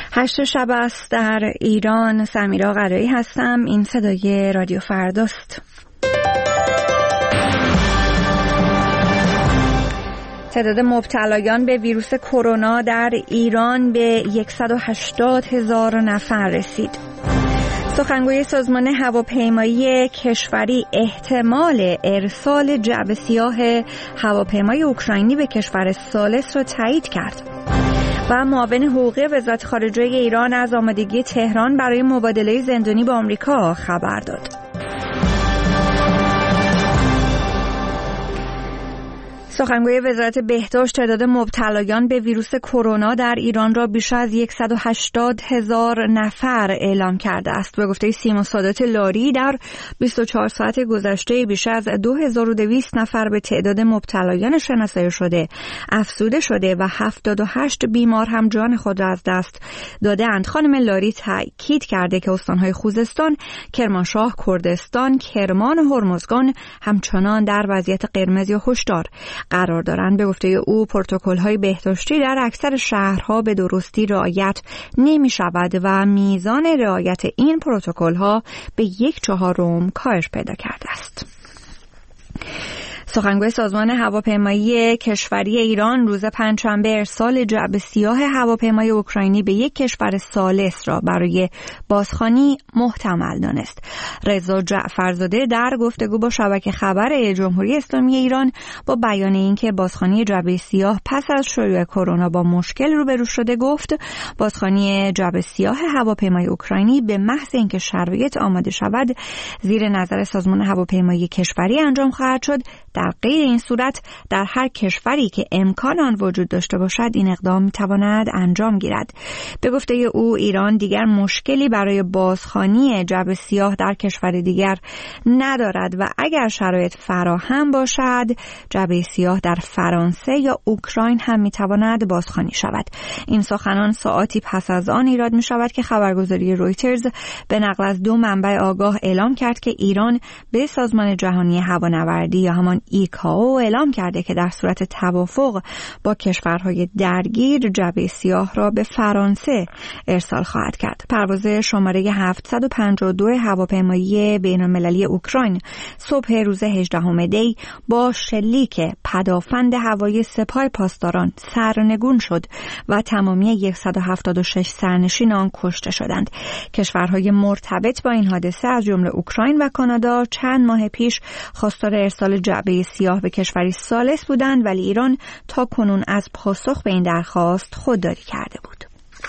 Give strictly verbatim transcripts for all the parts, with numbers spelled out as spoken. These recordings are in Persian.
هشت شب است در ایران. سمیرا قرایی هستم. این صدای رادیو فرداست. تعداد مبتلایان به ویروس کرونا در ایران به صد و هشتاد هزار نفر رسید. سخنگوی سازمان هواپیمایی کشوری احتمال ارسال جعبه سیاه هواپیمای اوکراینی به کشور ثالث را تایید کرد. و معاون حقوقی وزارت خارجه ایران از آمادگی تهران برای مبادله زندانی با آمریکا خبر داد. سخنگوی وزارت بهداشت تعداد مبتلایان به ویروس کرونا در ایران را بیش از صد و هشتاد هزار نفر اعلام کرده است. به گفته سیما سادات لاری در بیست و چهار ساعت گذشته بیش از دو هزار و دویست نفر به تعداد مبتلایان شناسایی شده افزوده شده و هفتاد و هشت بیمار هم جان خود را از دست داده‌اند. خانم لاری تاکید کرده که استان‌های خوزستان، کرمانشاه، کردستان، کرمان و هرمزگان همچنان در وضعیت قرمز یا هشدار قرار دارند. به گفته او پروتکل‌های بهداشتی در اکثر شهرها به درستی رعایت نمی‌شود و میزان رعایت این پروتکل‌ها به یک چهارم کاهش پیدا کرده است. سخنگوی سازمان هواپیمایی کشوری ایران روز پنجشنبه ارسال جعبه سیاه هواپیمای اوکراینی به یک کشور ثالث را برای بازخوانی محتمل دانست. رضا جعفرزاده در گفتگو با شبکه خبر جمهوری اسلامی ایران با بیان اینکه بازخوانی جعبه سیاه پس از شیوع کرونا با مشکل روبرو شده گفت بازخوانی جعبه سیاه هواپیمای اوکراینی به محض اینکه شرایط آماده شود زیر نظر سازمان هواپیمایی کشوری انجام خواهد شد. در غیر این صورت در هر کشوری که امکان آن وجود داشته باشد این اقدام میتواند انجام گیرد. به گفته او ایران دیگر مشکلی برای بازخوانی جعبه سیاه در کشور دیگر ندارد و اگر شرایط فراهم باشد جعبه سیاه در فرانسه یا اوکراین هم میتواند بازخوانی شود. این سخنان ساعتی پس از آن ایراد می شود که خبرگزاری رویترز به نقل از دو منبع آگاه اعلام کرد که ایران به سازمان جهانی هوانوردی یا همان ایکائو اعلام کرده که در صورت توافق با کشورهای درگیر جعبه سیاه را به فرانسه ارسال خواهد کرد. پرواز شماره هفتصد و پنجاه و دو هواپیمایی بین‌المللی اوکراین صبح روز هجدهم دی با شلیک پدافند هوایی سپاه پاسداران سرنگون شد و تمامی صد و هفتاد و شش سرنشین آن کشته شدند. کشورهای مرتبط با این حادثه از جمله اوکراین و کانادا چند ماه پیش خواستار ارسال جعبه سیاه به کشوری ثالث بودند ولی ایران تا کنون از پاسخ به این درخواست خودداری کرده بود.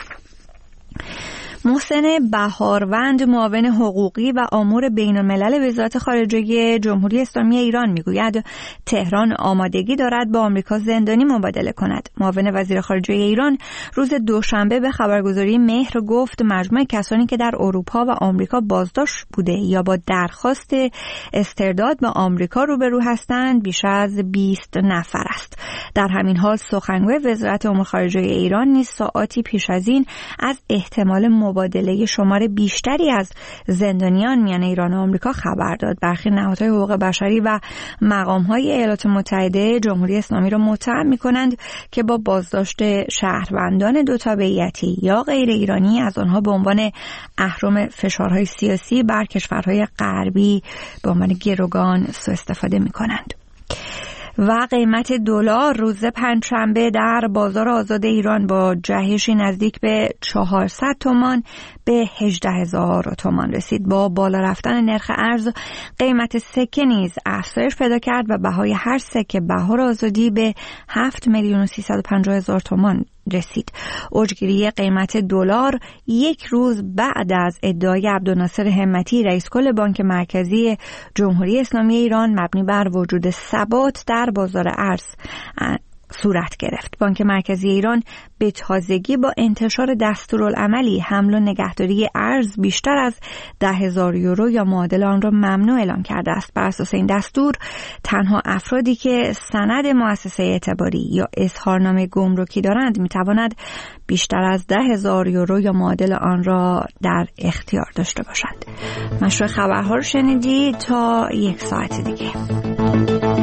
محسن بهاروند معاون حقوقی و آمور بین‌الملل وزارت خارجه جمهوری اسلامی ایران میگوید تهران آمادگی دارد با آمریکا زندانی مبادله کند. معاون وزیر خارجه ایران روز دوشنبه به خبرگزاری مهر گفت مجموع کسانی که در اروپا و آمریکا بازداشت بوده یا با درخواست استرداد به آمریکا روبرو هستند بیش از بیست نفر است. در همین حال سخنگوی وزارت امور خارجه ایران نیز ساعاتی پیش از این از احتمال مبادله شمار بیشتری از زندانیان میان ایران و آمریکا خبر داد. برخی نهادهای حقوق بشری و مقام‌های ایالات متحده جمهوری اسلامی را متهم می‌کنند که با بازداشت شهروندان دو تابعیتی یا غیر ایرانی از آنها به عنوان اهرم فشارهای سیاسی بر کشورهای غربی به عنوان گروگان سوء استفاده می‌کنند. و قیمت دلار روز پنجشنبه در بازار آزاد ایران با جهشی نزدیک به چهارصد تومان به هجده هزار تومان رسید. با بالا رفتن نرخ ارز قیمت سکه نیز افزایش پیدا کرد و بهای هر سکه بهار آزادی به هفت میلیون و سیصد و پنجاه هزار تومان رسید. اوجگیری قیمت دلار یک روز بعد از ادعای عبدالناصر همتی رئیس کل بانک مرکزی جمهوری اسلامی ایران مبنی بر وجود ثبات در بازار ارز صورت گرفت. بانک مرکزی ایران به تازگی با انتشار دستورالعملی حمل و نگهداری ارز بیشتر از ده هزار یورو یا معادل آن را ممنوع اعلام کرده است. بر اساس این دستور تنها افرادی که سند مؤسسه اعتباری یا اظهارنامه گمرکی دارند می توانند بیشتر از ده هزار یورو یا معادل آن را در اختیار داشته باشند. مشروع خبرها رو شنیدید. تا یک ساعت دیگه.